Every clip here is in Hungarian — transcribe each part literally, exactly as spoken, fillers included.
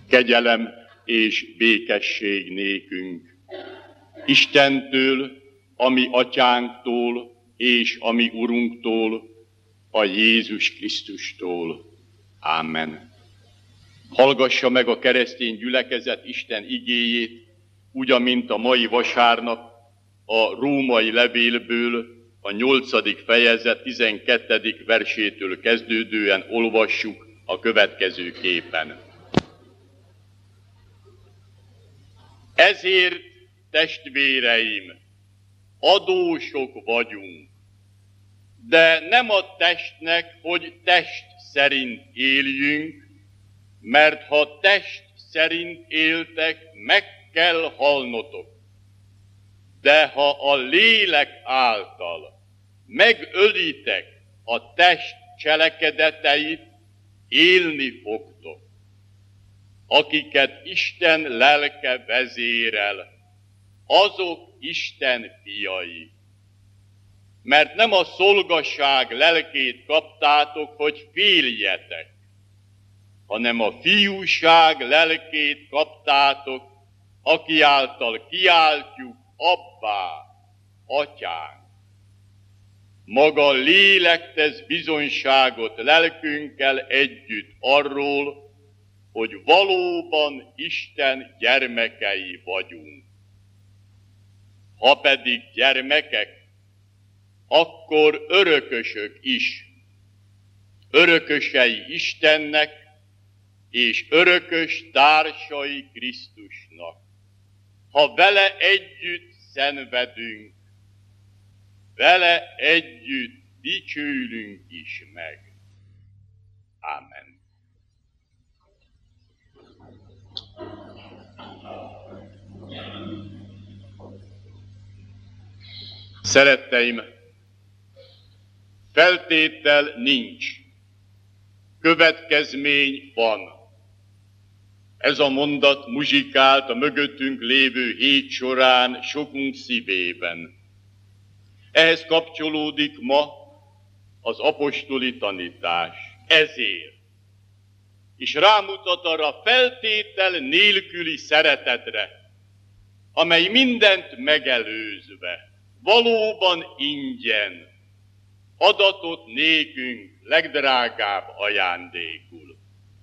Kegyelem és békesség nékünk Istentől, a mi atyánktól és a mi Urunktól, a Jézus Krisztustól. Ámen. Hallgassa meg a keresztény gyülekezet Isten igéjét, úgy, amint a mai vasárnap a római levélből a nyolcadik fejezet tizenkettedik versétől kezdődően olvassuk a következő képen. Ezért, testvéreim, adósok vagyunk, de nem a testnek, hogy test szerint éljünk, mert ha test szerint éltek, meg kell halnotok. De ha a lélek által megölitek a test cselekedeteit, élni fogtok. Akiket Isten lelke vezérel, azok Isten fiai. Mert nem a szolgaság lelkét kaptátok, hogy féljetek, hanem a fiúság lelkét kaptátok, aki által kiáltjuk, Abbá, Atyánk. Maga lélek tesz bizonyságot lelkünkkel együtt arról, hogy valóban Isten gyermekei vagyunk. Ha pedig gyermekek, akkor örökösök is, örökösei Istennek, és örökös társai Krisztusnak. Ha vele együtt szenvedünk, vele együtt dicsőülünk is meg. Ámen. Szeretteim, feltétel nincs, következmény van. Ez a mondat muzsikált a mögöttünk lévő hét során sokunk szívében. Ehhez kapcsolódik ma az apostoli tanítás. Ezért. És rámutat arra feltétel nélküli szeretetre, amely mindent megelőzve, valóban ingyen adatot nékünk legdrágább ajándékul.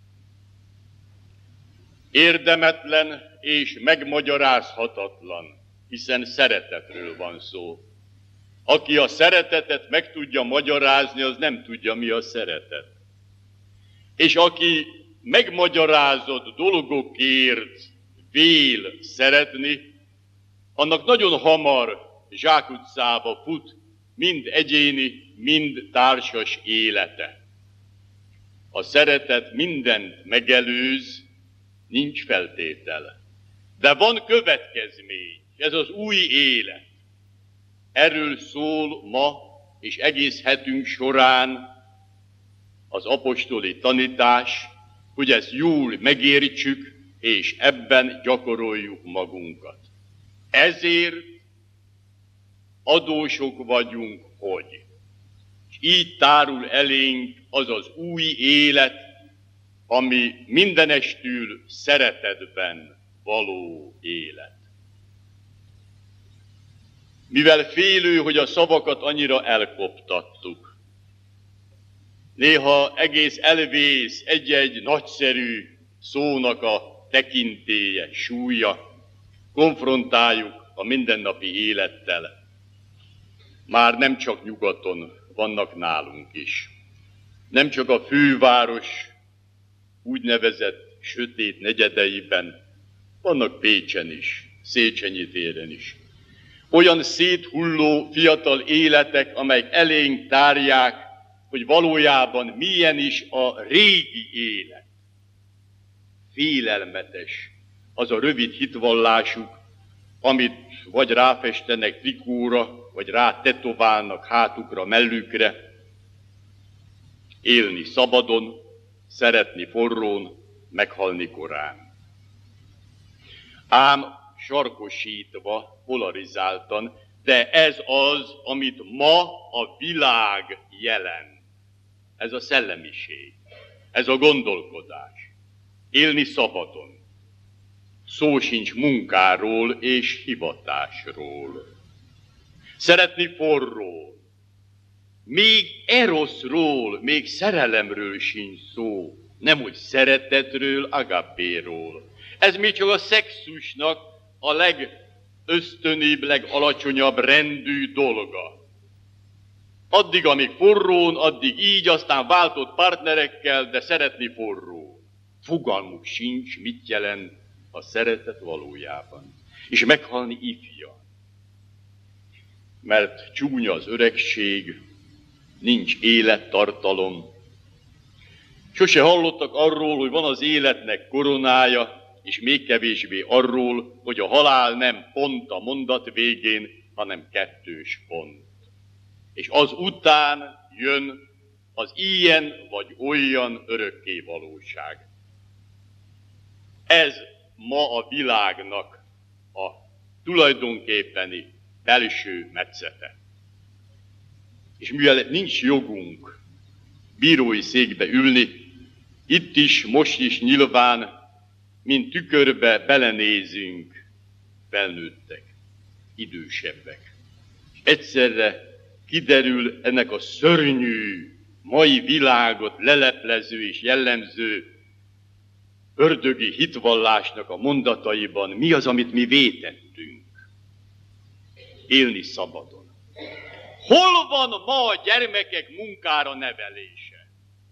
Érdemetlen és megmagyarázhatatlan, hiszen szeretetről van szó. Aki a szeretetet meg tudja magyarázni, az nem tudja, mi a szeretet. És aki megmagyarázott dolgokért vél szeretni, annak nagyon hamar zsákutcába fut mind egyéni, mind társas élete. A szeretet mindent megelőz, nincs feltétele. De van következmény, ez az új élet. Erről szól ma és egész hetünk során az apostoli tanítás, hogy ezt jól megértsük, és ebben gyakoroljuk magunkat. Ezért adósok vagyunk, hogy. És így tárul elénk az az új élet, ami mindenestül szeretetben való élet. Mivel félő, hogy a szavakat annyira elkoptattuk, néha egész elvész egy-egy nagyszerű szónak a tekintélye, súlya, konfrontáljuk a mindennapi élettel. Már nem csak nyugaton, vannak nálunk is. Nem csak a főváros úgynevezett sötét negyedeiben, vannak Pécsen is, Széchenyi téren is. Olyan széthulló fiatal életek, amelyek elénk tárják, hogy valójában milyen is a régi élet. Félelmetes az a rövid hitvallásuk, amit vagy ráfestenek trikóra, vagy rá tetoválnak hátukra, mellükre. Élni szabadon, szeretni forrón, meghalni korán. Ám sarkosítva, polarizáltan, de ez az, amit ma a világ jelent. Ez a szellemiség, ez a gondolkodás. élni szabadon. Szó sincs munkáról és hivatásról. Szeretni forról. Még eroszról, még szerelemről sincs szó. Nem úgy szeretetről, agapéról. Ez még csak a szexusnak a legösztönibb, legalacsonyabb rendű dolga. Addig, amíg forrón, addig így, aztán váltott partnerekkel, de szeretni forró. Fogalmuk sincs, mit jelent a szeretet valójában. És meghalni ifjan. Mert csúnya az öregség, nincs élettartalom. Sose hallottak arról, hogy van az életnek koronája, és még kevésbé arról, hogy a halál nem pont a mondat végén, hanem kettős pont. És az után jön az ilyen vagy olyan örökké valóság. Ez ma a világnak a tulajdonképpeni belső metszete. És mivel nincs jogunk bírói székbe ülni, itt is, most is nyilván, mint tükörbe belenézünk, felnőttek, idősebbek. És egyszerre kiderül ennek a szörnyű, mai világot leleplező és jellemző ördögi hitvallásnak a mondataiban mi az, amit mi vétettünk. Élni szabadon. Hol van ma a gyermekek munkára nevelése?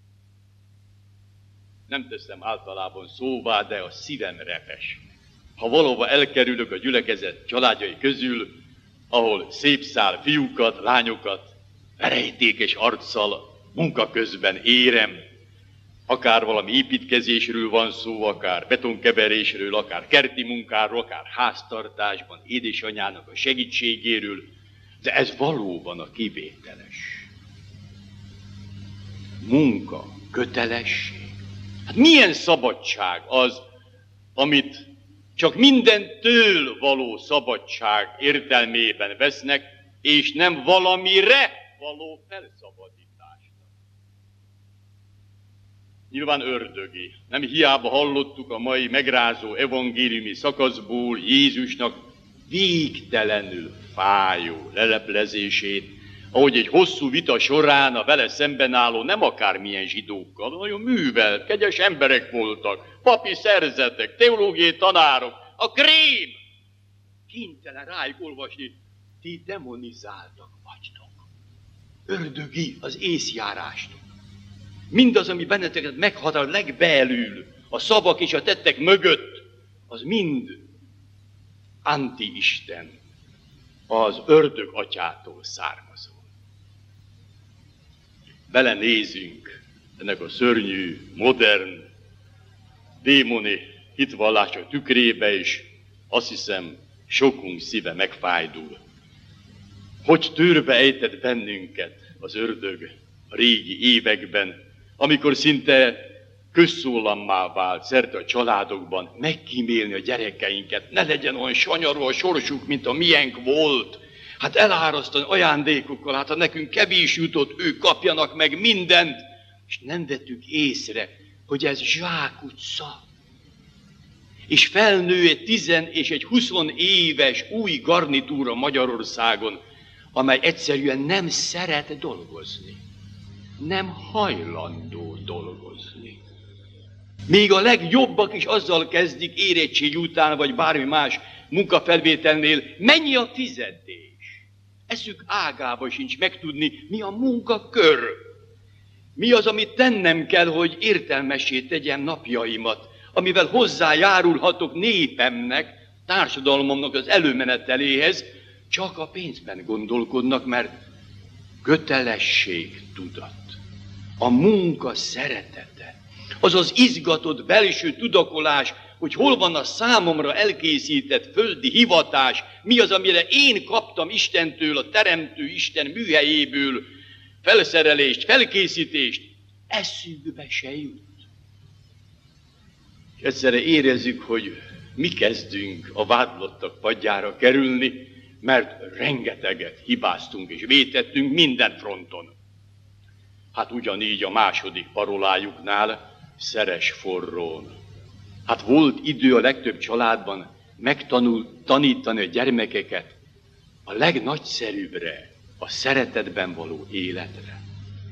Nem teszem általában szóvá, de a szívem repes. Ha valahova elkerülök a gyülekezet családjai közül, ahol szép szál fiúkat, lányokat, verejtékes arccal munka közben érem, akár valami építkezésről van szó, akár betonkeverésről, akár kerti munkáról, akár háztartásban, édesanyának a segítségéről, de ez valóban a kivételes. Munka, kötelesség. Hát milyen szabadság az, amit csak mindentől való szabadság értelmében vesznek, és nem valamire való felszabadításnak. Nyilván ördögi. Nem hiába hallottuk a mai megrázó evangéliumi szakaszból Jézusnak végtelenül fájó leleplezését, ahogy egy hosszú vita során a vele szemben álló nem akármilyen zsidókkal, nagyon művelt, kegyes emberek voltak, papi szerzetek, teológiai tanárok, a krém! Kénytelen rájuk olvasni, ti demonizáltak vagytok. Ördögi az észjárástok. Mindaz, ami benneteket meghatár legbelül, a szavak és a tettek mögött, az mind anti-isten, az ördög atyától származó. Belenézünk ennek a szörnyű, modern, démoni hitvallások tükrébe, és azt hiszem, sokunk szíve megfájdul. Hogy tőrbe ejtett bennünket az ördög a régi években, amikor szinte közszólammá vált szerte a családokban megkímélni a gyerekeinket, ne legyen olyan sanyarú a sorsuk, mint a miénk volt. Hát elárasztani ajándékokkal, hát ha nekünk kevés jutott, ők kapjanak meg mindent, és nem vettük észre, hogy ez zsákutca. És felnő egy tizen és egy huszon éves új garnitúra Magyarországon, amely egyszerűen nem szeret dolgozni. Nem hajlandó dolgozni. Még a legjobbak is azzal kezdik érettség után, vagy bármi más munkafelvételnél, mennyi a fizetés. Eszük ágába sincs megtudni, mi a munkakör. Mi az, amit tennem kell, hogy értelmessé tegyem napjaimat, amivel hozzájárulhatok népemnek, társadalmamnak az előmeneteléhez, csak a pénzben gondolkodnak, mert kötelesség tudat, a munka szeretete, az az izgatott belső tudakolás, hogy hol van a számomra elkészített földi hivatás, mi az, amire én kaptam Istentől, a Teremtő Isten műhelyéből felszerelést, felkészítést, eszükbe se jut. És egyszerre érezzük, hogy mi kezdünk a vádlottak padjára kerülni, mert rengeteget hibáztunk és vétettünk minden fronton. Hát ugyanígy a második parolájuknál, szeres forrón. Hát volt idő a legtöbb családban megtanul tanítani a gyermekeket a legnagyszerűbbre, a szeretetben való életre.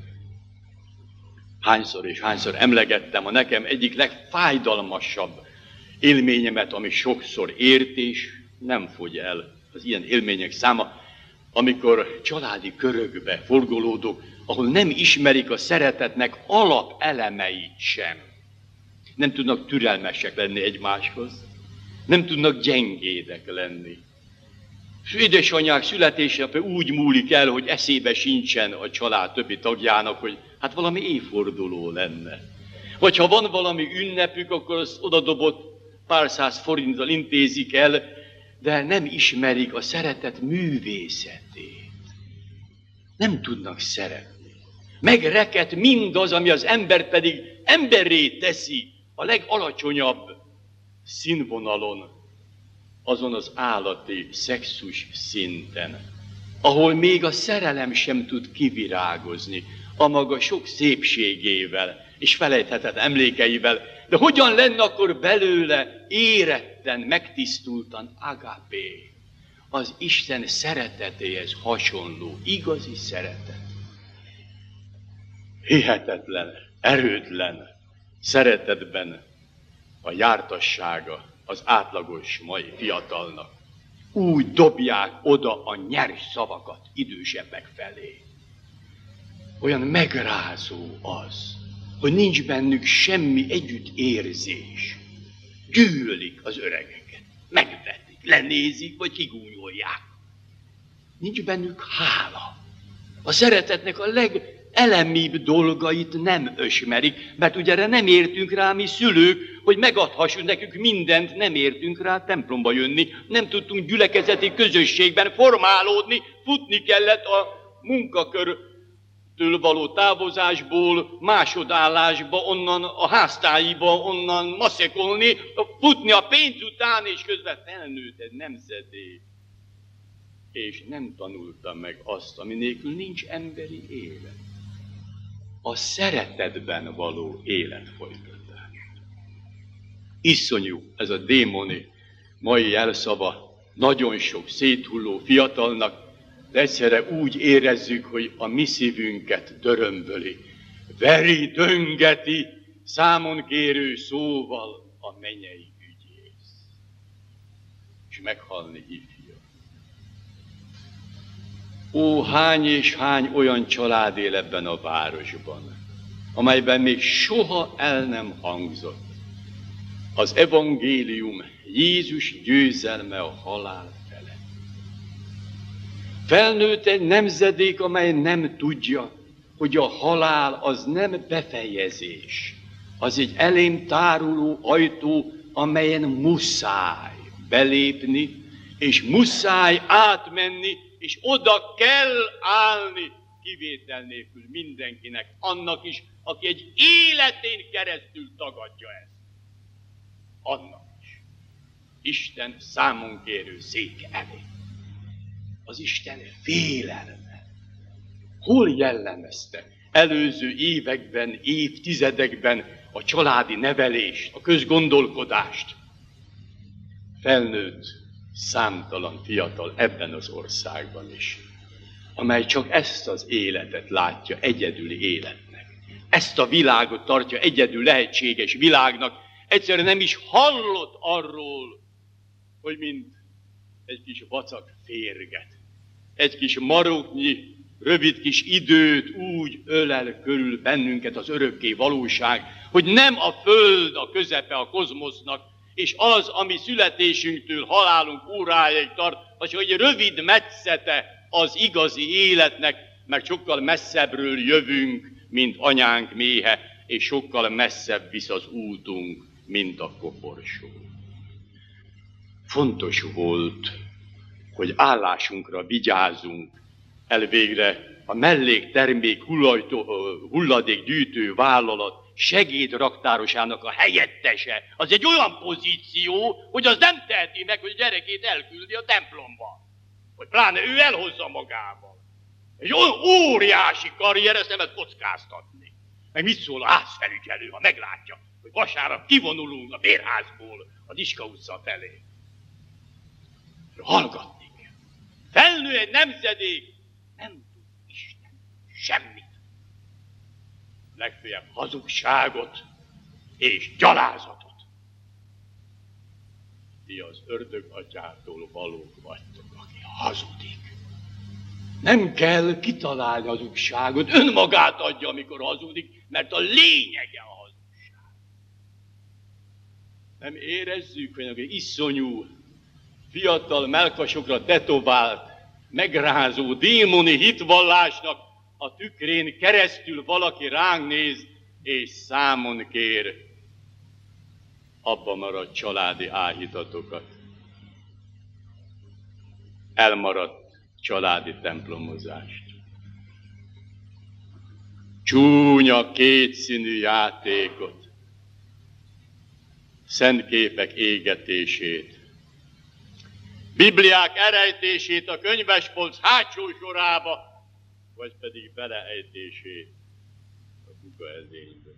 Hányszor és hányszor emlegettem a nekem egyik legfájdalmasabb élményemet, ami sokszor ért és nem fogy el az ilyen élmények száma, amikor családi körökbe forgolódok, ahol nem ismerik a szeretetnek alapelemeit sem. Nem tudnak türelmesek lenni egymáshoz, nem tudnak gyengédek lenni. És édesanyák születésnapja úgy múlik el, hogy eszébe sincsen a család többi tagjának, hogy hát valami évforduló lenne. Vagy ha van valami ünnepük, akkor az odadobott pár száz forinttal intézik el, de nem ismerik a szeretet művészetét. Nem tudnak szeretni. Megrekedt mindaz, ami az ember pedig emberré teszi a legalacsonyabb színvonalon, azon az állati, szexus szinten, ahol még a szerelem sem tud kivirágozni a maga sok szépségével és felejthetetlen emlékeivel, de hogyan lenne akkor belőle éretten, megtisztultan agapé, az Isten szeretetéhez hasonló, igazi szeretet. Hihetetlen, erőtlen szeretetben a jártassága az átlagos mai fiatalnak. Úgy dobják oda a nyers szavakat idősebbek felé. Olyan megrázó az, hogy nincs bennük semmi együttérzés. Gyűlölik az öregeket, megvetik, lenézik, vagy kigúnyolják. Nincs bennük hála. A szeretetnek a legelemibb dolgait nem ösmerik, mert ugye erre nem értünk rá mi szülők, hogy megadhassuk nekünk mindent, nem értünk rá templomba jönni, nem tudtunk gyülekezeti közösségben formálódni, futni kellett a munkakörtől való távozásból, másodállásba, onnan a háztáiba, onnan maszekolni, futni a pénz után, és közben felnőtt egy nemzedék. És nem tanultam meg azt, ami nélkül nincs emberi élet. A szeretetben való életfolytatás. Iszonyú ez a démoni mai jelszava nagyon sok széthulló fiatalnak, de egyszerre úgy érezzük, hogy a mi szívünket dörömböli, veri, döngeti, számon kérő szóval a mennyei ügyész. És meghalni ifja. Ó, hány és hány olyan család él ebben a városban, amelyben még soha el nem hangzott az evangélium, Jézus győzelme a halál felett. Felnőtt egy nemzedék, amely nem tudja, hogy a halál az nem befejezés, az egy elém táruló ajtó, amelyen muszáj belépni, és muszáj átmenni, és oda kell állni kivétel nélkül mindenkinek, annak is, aki egy életén keresztül tagadja ezt. Annak is. Isten számon kérő széke elé. Az Isten félelme. Hol jellemezte előző években, évtizedekben a családi nevelést, a közgondolkodást? Felnőtt számtalan fiatal ebben az országban is, amely csak ezt az életet látja egyedüli életnek. Ezt a világot tartja egyedül lehetséges világnak, egyszerűen nem is hallott arról, hogy mint egy kis vacak férget, egy kis maroknyi, rövid kis időt úgy ölel körül bennünket az örökké valóság, hogy nem a föld a közepe a kozmosznak, és az, ami születésünktől halálunk óráig tart, az egy rövid metszete az igazi életnek, mert sokkal messzebbről jövünk, mint anyánk méhe, és sokkal messzebb visz az útunk, mint a koporsó. Fontos volt, hogy állásunkra vigyázunk, elvégre a melléktermék hulladékgyűjtő vállalat segédraktárosának a helyettese, az egy olyan pozíció, hogy az nem teheti meg, hogy a gyerekét elküldi a templomba. Vagy pláne ő elhozza magával. Egy olyan óriási karrier, ezt nem lehet kockáztatni. Meg mit szól a házfelügyelő, ha meglátja, hogy hogy vasárnap kivonulunk a bérházból a Diska utca felé. Hallgatni kell. Felnő egy nemzedék, nem tud Isten semmit. Legfeljebb hazugságot és gyalázatot. Ti az ördög atyától valók vagytok, aki hazudik. Nem kell kitalálni hazugságot, önmagát adja, amikor hazudik, mert a lényege a hazugság. Nem érezzük, hogy egy iszonyú, fiatal melkasokra tetovált, megrázó, démoni hitvallásnak a tükrén keresztül valaki ránk néz, és számon kér. Abba maradt családi áhítatokat. Elmaradt családi templomozást. Csúnya, kétszínű játékot. Szent képek égetését. Bibliák elrejtését a könyvespolc hátsó sorába, vagy pedig beleejtését a kukaezénybe.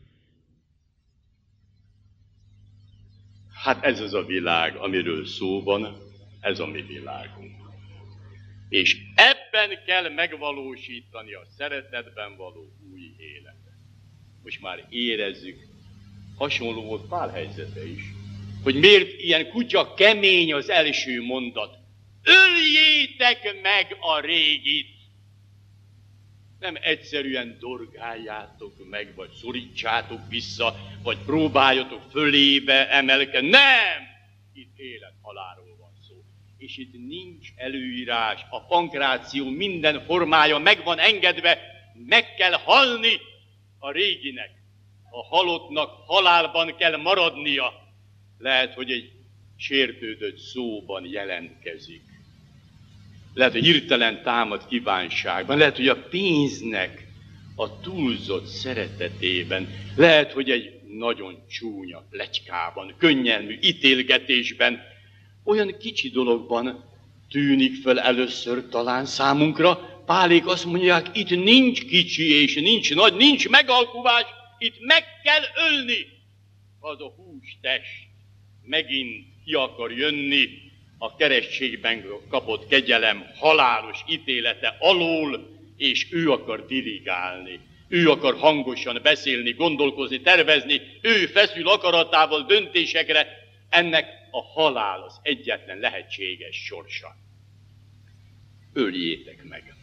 Hát ez az a világ, amiről szó van, ez a mi világunk. És ebben kell megvalósítani a szeretetben való új életet. Most már érezzük, hasonló volt Pál helyzete is, hogy miért ilyen kutya kemény az első mondat. Öljétek meg a régit! Nem egyszerűen dorgáljátok meg, vagy szorítsátok vissza, vagy próbáljatok fölébe emelkedni. Nem! Itt élet-halálról van szó. És itt nincs előírás. A pankráció minden formája meg van engedve. Meg kell halni a réginek. A halottnak halálban kell maradnia. Lehet, hogy egy sértődött szóban jelentkezik. Lehet, hogy hirtelen támad kívánságban, lehet, hogy a pénznek a túlzott szeretetében, lehet, hogy egy nagyon csúnya pletykában, könnyelmű ítélgetésben, olyan kicsi dologban tűnik föl először talán számunkra. Pálék azt mondják, itt nincs kicsi és nincs nagy, nincs megalkuvás, itt meg kell ölni. Az a hústest megint ki akar jönni, a keresztségben kapott kegyelem halálos ítélete alól, és ő akar dirigálni. Ő akar hangosan beszélni, gondolkozni, tervezni, ő feszül akaratával döntésekre, ennek a halál az egyetlen lehetséges sorsa. Öljétek meg.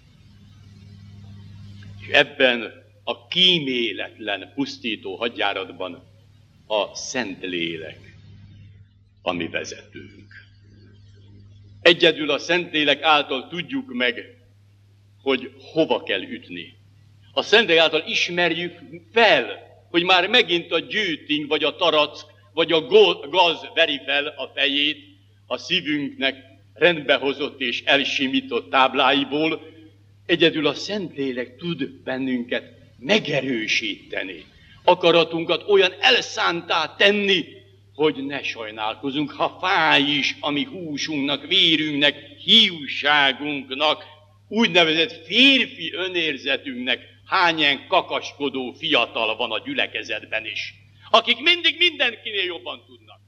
És ebben a kíméletlen, pusztító hadjáratban a Szentlélek a mi vezetőnk. Egyedül a Szentlélek által tudjuk meg, hogy hova kell ütni. A Szentlélek által ismerjük fel, hogy már megint a gyűjting, vagy a tarack, vagy a gaz veri fel a fejét a szívünknek rendbehozott és elsimított tábláiból. Egyedül a Szentlélek tud bennünket megerősíteni, akaratunkat olyan elszántá tenni, hogy ne sajnálkozunk, ha fáj is a mi húsunknak, vérünknek, hiúságunknak, úgynevezett férfi önérzetünknek hányen kakaskodó fiatal van a gyülekezetben is, akik mindig mindenkinél jobban tudnak.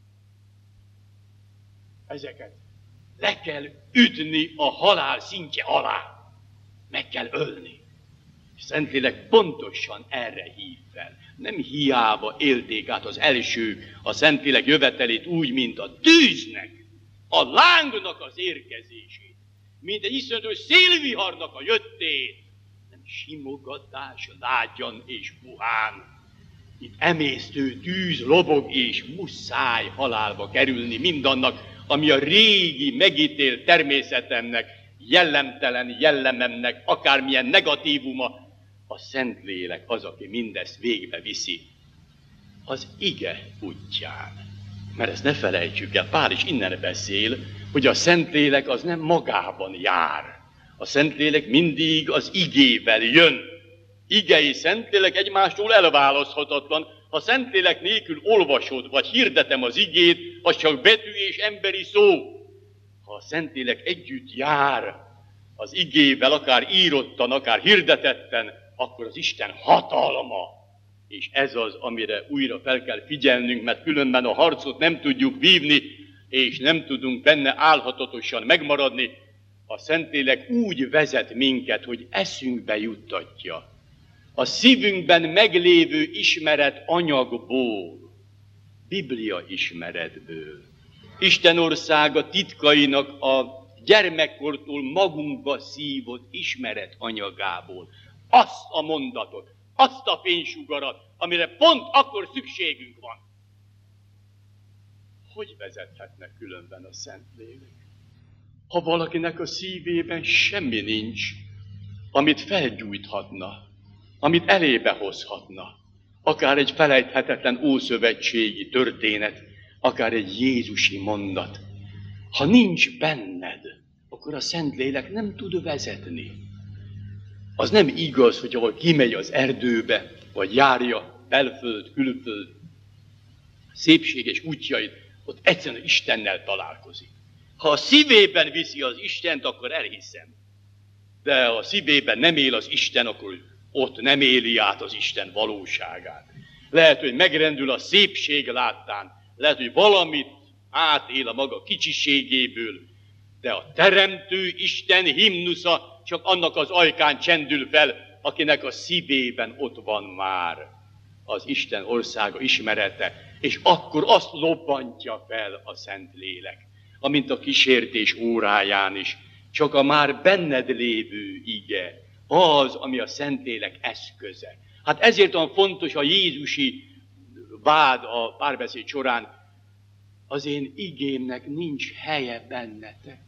Ezeket le kell ütni a halál szintje alá, meg kell ölni. Szentlélek pontosan erre hív fel. Nem hiába élték át az első a Szentlélek jövetelét úgy, mint a tűznek, a lángnak az érkezését, mint egy iszonyatos szélviharnak a jöttét. Nem simogatás lágyan és puhán. Itt emésztő tűz lobog, és muszáj halálba kerülni mindannak, ami a régi megítélt természetemnek, jellemtelen jellememnek, akármilyen negatívuma. A Szentlélek az, aki mindezt végbe viszi. Az ige útján. Mert ezt ne felejtsük el, Pál is innen beszél, hogy a Szentlélek az nem magában jár. A Szentlélek mindig az igével jön. Ige és Szentlélek egymástól elválaszthatatlan. Ha Szentlélek nélkül olvasod, vagy hirdetem az igét, az csak betű és emberi szó. Ha a Szentlélek együtt jár az igével, akár írottan, akár hirdetetten, akkor az Isten hatalma és ez az, amire újra fel kell figyelnünk, mert különben a harcot nem tudjuk vívni, és nem tudunk benne álhatatosan megmaradni. A Szentlélek úgy vezet minket, hogy eszünkbe juttatja. A szívünkben meglévő ismeret anyagból, Biblia ismeretből, Isten országa titkainak a gyermekkortól magunkba szívott ismeret anyagából. Azt a mondatot, azt a fénysugarat, amire pont akkor szükségünk van. Hogy vezethetne különben a Szentlélek? Ha valakinek a szívében semmi nincs, amit felgyújthatna, amit elébe hozhatna, akár egy felejthetetlen ószövetségi történet, akár egy jézusi mondat. Ha nincs benned, akkor a Szentlélek nem tud vezetni. Az nem igaz, hogy ahol kimegy az erdőbe, vagy járja belföld, külföld, szépséges útjait, ott egyszerűen Istennel találkozik. Ha a szívében viszi az Istent, akkor elhiszem. De ha a szívében nem él az Isten, akkor ott nem éli át az Isten valóságát. Lehet, hogy megrendül a szépség láttán, lehet, hogy valamit átél a maga kicsiségéből, de a teremtő Isten himnusza csak annak az ajkán csendül fel, akinek a szívében ott van már az Isten országa ismerete, és akkor azt lobbantja fel a Szentlélek, amint a kísértés óráján is, csak a már benned lévő ige, az, ami a Szentlélek eszköze. Hát ezért olyan fontos a jézusi vád a párbeszéd során, az én igémnek nincs helye bennetek.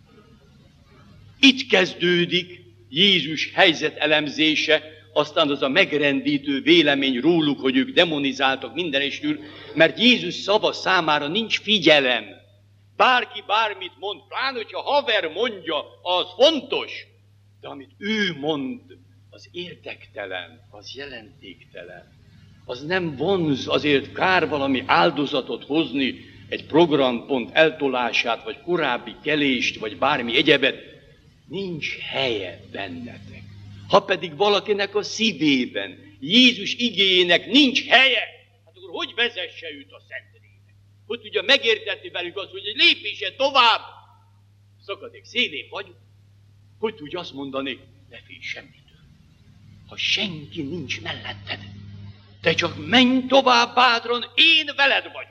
Itt kezdődik Jézus helyzetelemzése, aztán az a megrendítő vélemény róluk, hogy ők demonizáltak mindenestül, mert Jézus szava számára nincs figyelem. Bárki bármit mond, pláne, hogyha haver mondja, az fontos, de amit ő mond, az érdektelen, az jelentéktelen. Az nem vonz, azért kár valami áldozatot hozni, egy programpont eltolását, vagy korábbi kelést, vagy bármi egyebet. Nincs helye bennetek. Ha pedig valakinek a szívében, Jézus igéjének nincs helye, hát akkor hogy vezesse őt a Szentlélek? Hogy tudja megértetni velük azt, hogy egy lépése tovább, szakadék szélén vagyunk, hogy tudja azt mondani, ne félj semmitől. Ha senki nincs melletted, te csak menj tovább bátran, én veled vagyok.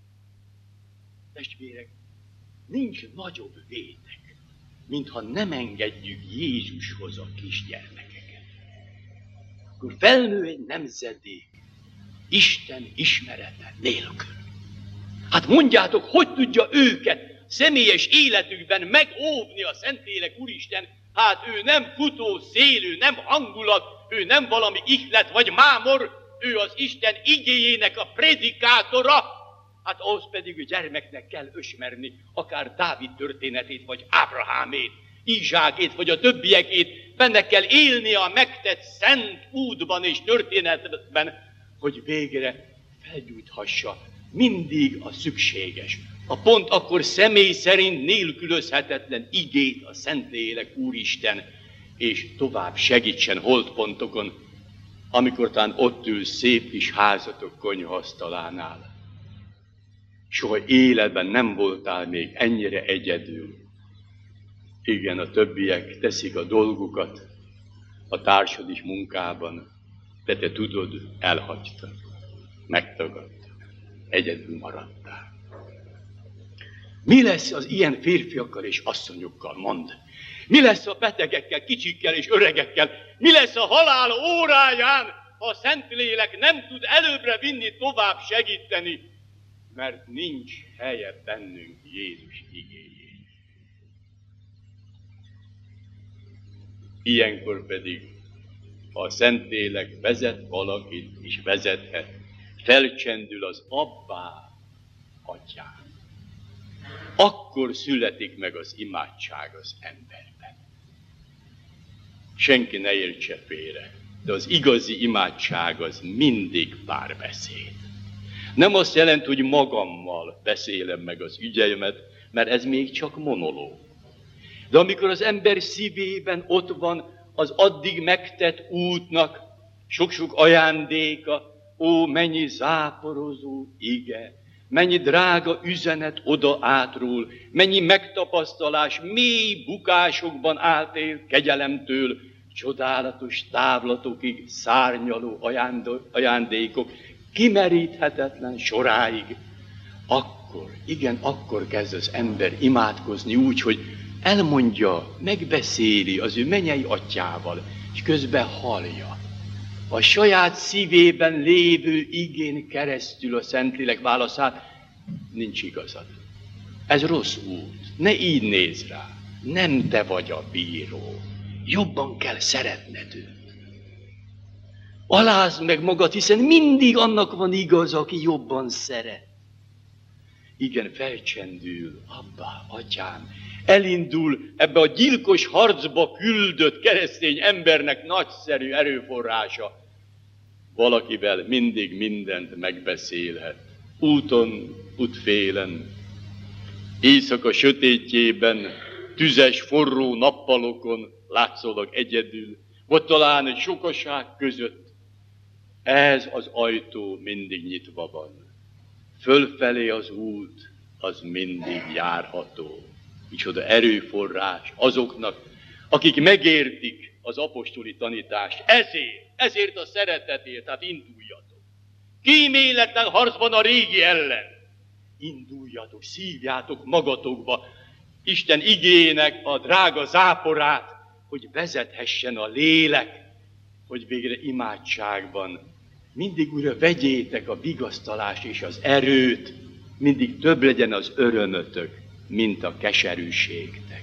Testvérek, nincs nagyobb vétek, mintha nem engedjük Jézushoz a kisgyermekeket. Akkor felnő egy nemzedék Isten ismerete nélkül. Hát mondjátok, hogy tudja őket személyes életükben megóvni a Szentlélek Úristen? Hát ő nem futó szél, ő nem hangulat, ő nem valami ihlet vagy mámor, ő az Isten igéjének a predikátora. Hát ahhoz pedig a gyermeknek kell ösmerni, akár Dávid történetét, vagy Ábrahámét, Izsákét, vagy a többiekét, benne kell élni a megtett szent útban és történetben, hogy végre felgyújthassa mindig a szükséges, a pont akkor személy szerint nélkülözhetetlen igét a Szentlélek Úristen, és tovább segítsen holdpontokon, amikor tán ott ül szép kis házatok konyhaasztalánál. Soha életben nem voltál még ennyire egyedül. Igen, a többiek teszik a dolgukat a társad munkában, de te tudod, elhagytad, megtagadtad, egyedül maradtál. Mi lesz az ilyen férfiakkal és asszonyokkal, mondd? Mi lesz a betegekkel, kicsikkel és öregekkel? Mi lesz a halál óráján, ha a Szentlélek nem tud előbbre vinni, tovább segíteni, mert nincs helye bennünk Jézus igéjén. Ilyenkor pedig, ha a Szentlélek vezet valakit, és vezethet, felcsendül az Abbá Atyán. Akkor születik meg az imádság az emberben. Senki ne értse félre, de az igazi imádság az mindig párbeszéd. Nem azt jelenti, hogy magammal beszélem meg az ügyeimet, mert ez még csak monológ. De amikor az ember szívében ott van az addig megtett útnak sok-sok ajándéka, Ó, mennyi záporozó ige, mennyi drága üzenet oda átról, mennyi megtapasztalás mély bukásokban átélt kegyelemtől, csodálatos távlatokig szárnyaló ajándékok, kimeríthetetlen soráig. Akkor, igen, akkor kezd az ember imádkozni úgy, hogy elmondja, megbeszéli az ő mennyei atyával, és közben hallja. A saját szívében lévő igén keresztül a Szentlélek válaszát, nincs igazad. Ez rossz út, ne így nézz rá, nem te vagy a bíró, jobban kell szeretned őt. Alázd meg magad, hiszen mindig annak van igaz, aki jobban szeret. Igen, felcsendül, abbá, atyám, elindul ebbe a gyilkos harcba küldött keresztény embernek nagyszerű erőforrása. Valakivel mindig mindent megbeszélhet. Úton, útfélen, éjszaka sötétjében, tüzes, forró nappalokon látszólag egyedül, vagy talán egy sokaság között. Ez az ajtó mindig nyitva van. Fölfelé az út, az mindig járható. Micsoda erőforrás azoknak, akik megértik az apostoli tanítást. Ezért, ezért a szeretetért, tehát induljatok. Kíméletlen harcban a régi ellen. Induljatok, szívjátok magatokba Isten igének a drága záporát, hogy vezethessen a lélek, hogy végre imádságban mindig újra vegyétek a vigasztalást és az erőt, mindig több legyen az örömötök, mint a keserűségtek.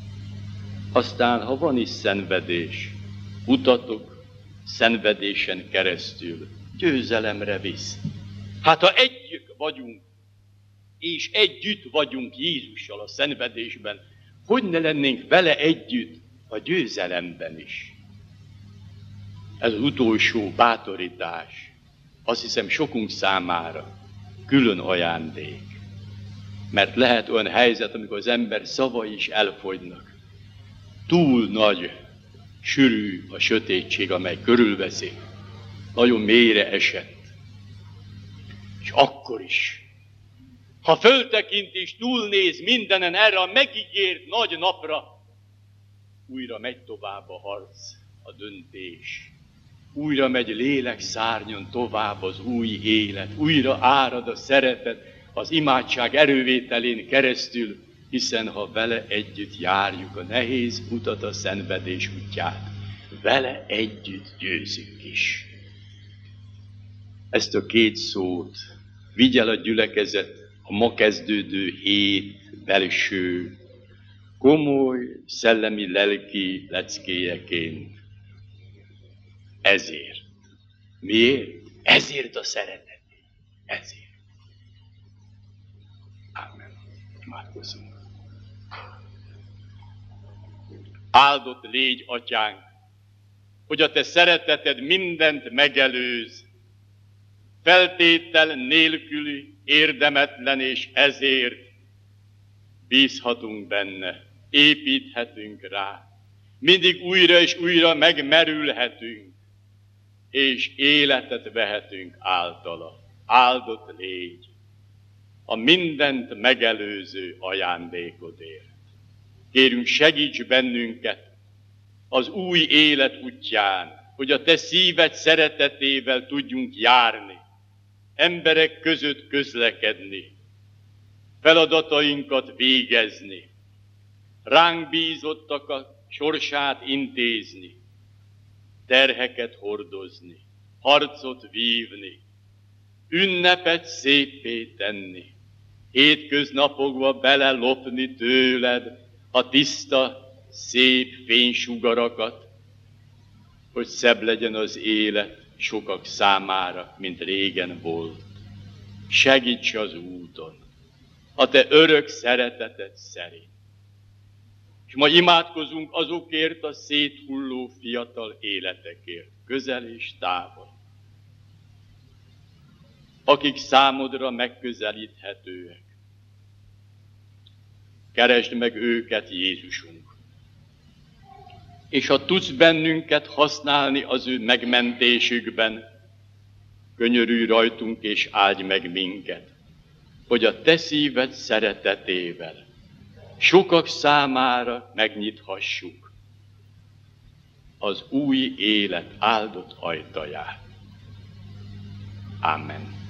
Aztán, ha van is szenvedés, utatok szenvedésen keresztül, győzelemre visz. Hát ha együtt vagyunk, és együtt vagyunk Jézussal a szenvedésben, hogy ne lennénk vele együtt a győzelemben is? Ez az utolsó bátorítás, azt hiszem sokunk számára külön ajándék. Mert lehet olyan helyzet, amikor az ember szavai is elfogynak. Túl nagy, sűrű a sötétség, amely körülveszi. Nagyon mélyre esett. És akkor is, ha föltekint és túlnéz mindenen erre a megígért nagy napra, újra megy tovább a harc, a döntés. Újra megy lélek szárnyon tovább az új élet. Újra árad a szeretet az imádság erővételén keresztül, hiszen ha vele együtt járjuk a nehéz utat, a szenvedés útját, vele együtt győzünk is. Ezt a két szót vigyel a gyülekezet a ma kezdődő hét belső, komoly, szellemi, lelki leckéjeként. Ezért. Miért? Ezért a szeretet. Ezért. Ámen. Imádkozzunk. Áldott légy, atyánk, hogy a te szereteted mindent megelőz, feltétel nélküli, érdemetlen, és ezért bízhatunk benne, építhetünk rá, mindig újra és újra megmerülhetünk, és életet vehetünk általa. Áldott légy a mindent megelőző ajándékodért. Kérünk, segíts bennünket az új élet útján, hogy a te szíved szeretetével tudjunk járni, emberek között közlekedni, feladatainkat végezni, ránk bízottak a sorsát intézni, terheket hordozni, harcot vívni, ünnepet széppé tenni, hétköznapokba belelopni tőled a tiszta, szép fénysugarakat, hogy szebb legyen az élet sokak számára, mint régen volt. Segíts az úton, a te örök szereteted szerint. És ma imádkozunk azokért a széthulló fiatal életekért, közel és távol, akik számodra megközelíthetőek. Keresd meg őket, Jézusunk. És ha tudsz bennünket használni az ő megmentésükben, könyörülj rajtunk és áldj meg minket, hogy a te szíved szeretetével sokak számára megnyithassuk az új élet áldott ajtaját. Amen.